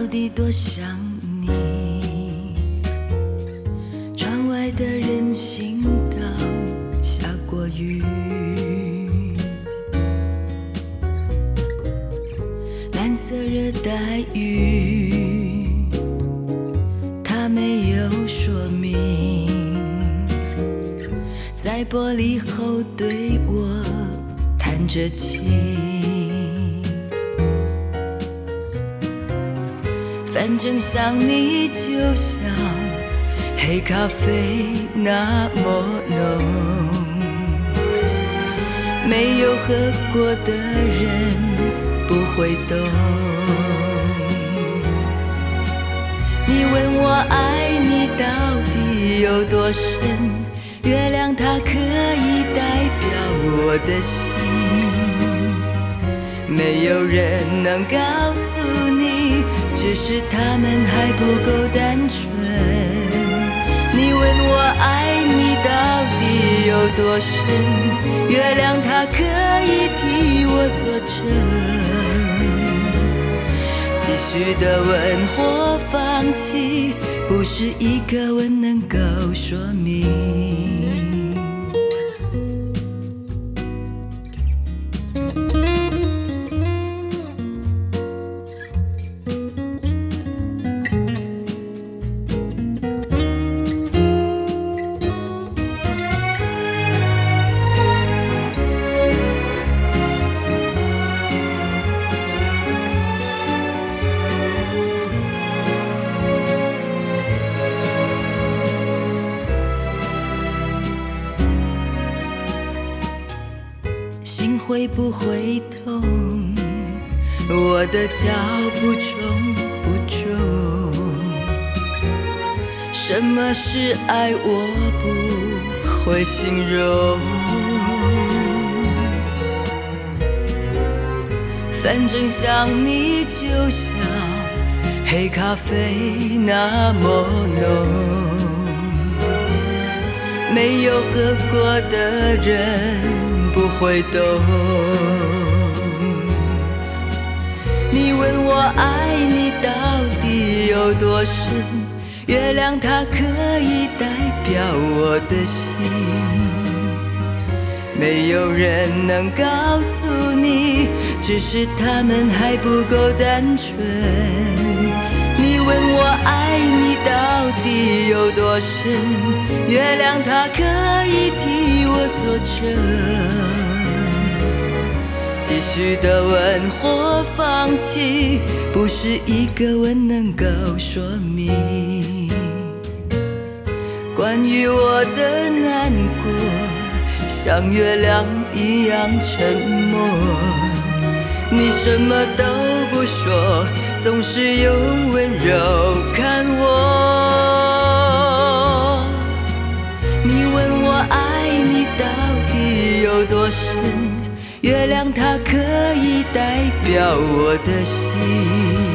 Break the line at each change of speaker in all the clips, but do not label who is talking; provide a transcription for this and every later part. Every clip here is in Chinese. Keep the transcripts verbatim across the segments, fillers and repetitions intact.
到底多想你。窗外的人行道下过雨，蓝色热带雨，它没有说明，在玻璃后对我弹着琴。反正想你就像黑咖啡那么浓，没有喝过的人不会懂。你问我爱你到底有多深，月亮它可以代表我的心，没有人能告诉你，只是他们还不够单纯。你问我爱你到底有多深，月亮它可以替我作证。继续的问或放弃，不是一个吻能够说明。会不会痛？我的脚步重不重？什么是爱？我不会形容。反正想你就像黑咖啡那么浓，没有喝过的人不会懂。你问我爱你到底有多深，月亮它可以代表我的心，没有人能告诉你，只是他们还不够单纯。你问我爱你到底有多深，月亮它可以替我作证。继续的问或放弃，不是一个吻能够说明。关于我的难过，像月亮一样沉默，你什么都不说，总是用温柔看我。你问我爱你到底有多深，月亮它可以代表我的心，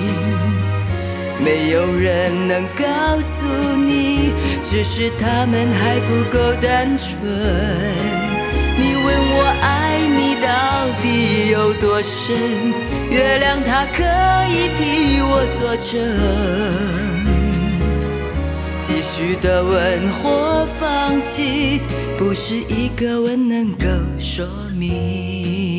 没有人能告诉你，只是他们还不够单纯。你问我爱你到底有多深，月亮它可以替我作证。继续的问或放弃，不是一个吻能够说明。